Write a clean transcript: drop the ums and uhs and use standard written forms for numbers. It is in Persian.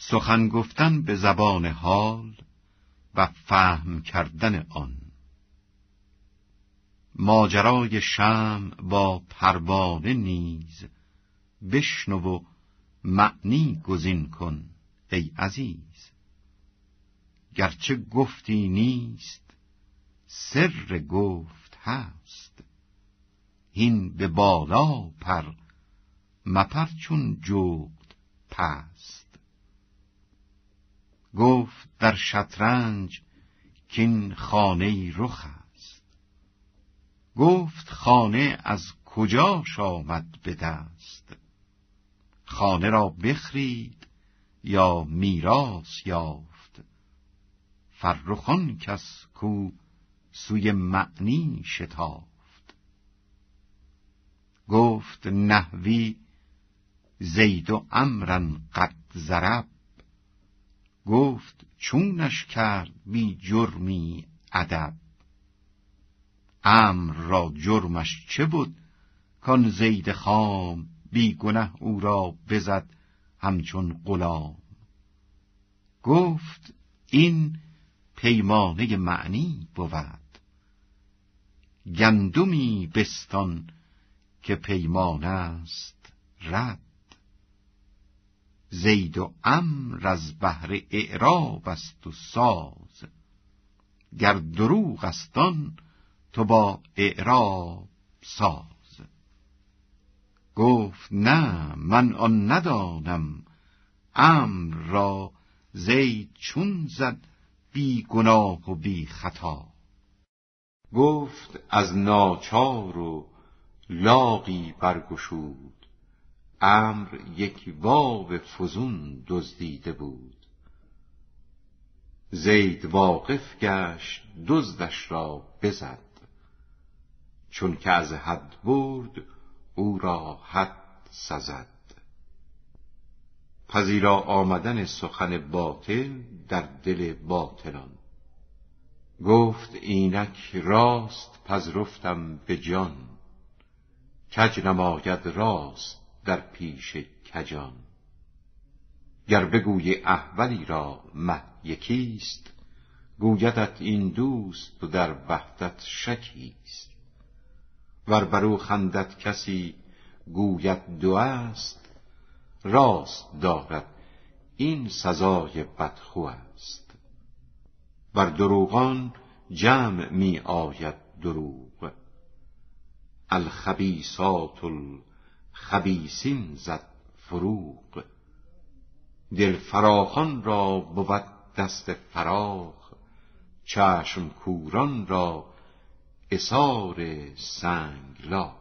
سخن گفتن به زبان حال و فهم کردن آن. ماجرای شمع با پروانه نیز بشنو و معنی گزین کن ای عزیز. گرچه گفتی نیست سر گفت هست، هین به بالا پر مپر چون جغد پست. گفت در شطرنج کین خانه رخ است، گفت خانه از کجاش آمد به دست. خانه را بخرید یا میراث یافت، فرخ آن کس کو سوی معنی شتافت. گفت نحوی زید و عمرا قد ضرب، گفت چونش کرد بی جرمی ادب. عمرو را جرمش چه بود کان زید خام، بی گنه او را بزد همچون غلام. گفت این پیمانه معنی بود، گندمی بستان که پیمانه است رد. زید و عمرو از بهر اعراب است و ساز، گر دروغ است آن تو با اعراب ساز. گفت نه من آن ندانم، عمرو را زید چون زد بی گناه و بی خطا. گفت از ناچار و لاغی برگشود، عمرو یک واو فزون دزدیده بود. زید واقف گشت دزدش را بزد، چون که از حد برد او را حد سزد. پذیرا آمدن سخن باطل در دل باطلان. گفت اینک راست پذرفتم به جان، کج نماید راست در پیش کجان. گر بگوی احولی را مه یکیست، گویدت این دوست و در وحدت شکیست. ور برو خندد کسی گوید دو است، راست دارد این سزای بدخو است. بر دروغان جمع می آید دروغ، الخبیثات الخبیثین زد فروغ. دل فراخان را بود دست فراخ، چشم کوران را عثار سنگلاخ.